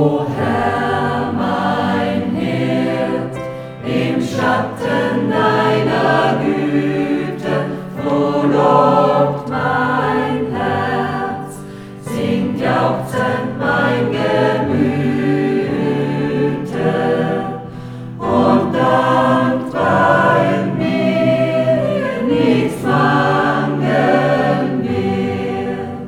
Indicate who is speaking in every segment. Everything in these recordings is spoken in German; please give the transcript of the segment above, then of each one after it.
Speaker 1: Herr, mein Hirt, im Schatten deiner Güte frohlobt mein Herz, singt jauchzend mein Gemüte und dankt, weil mir nichts mangeln wird.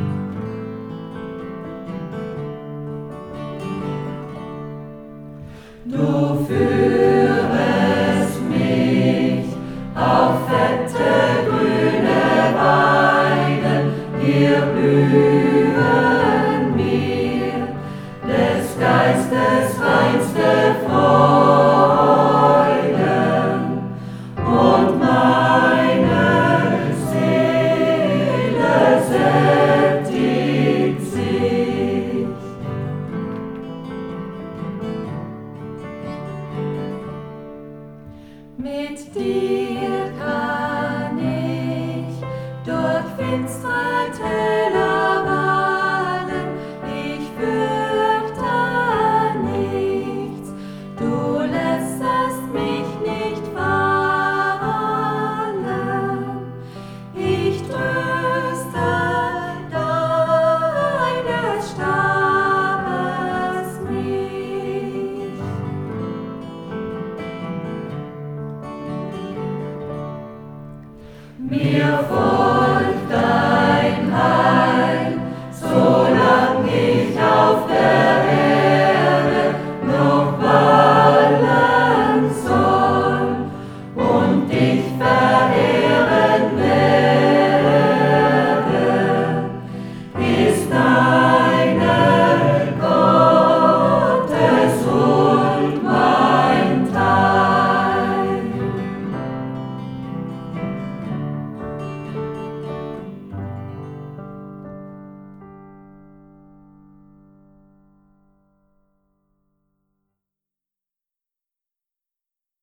Speaker 1: Du führest mich auf fette grüne Weiden, hier blühen mir des Geistes reinste Freuden und meine Seele sättigt sich. Mit dir kann ich durch finstere Täler wallen, ich fürchte nichts, du lässest mich nicht fallen, ich tröste deines Stabes mich. Mir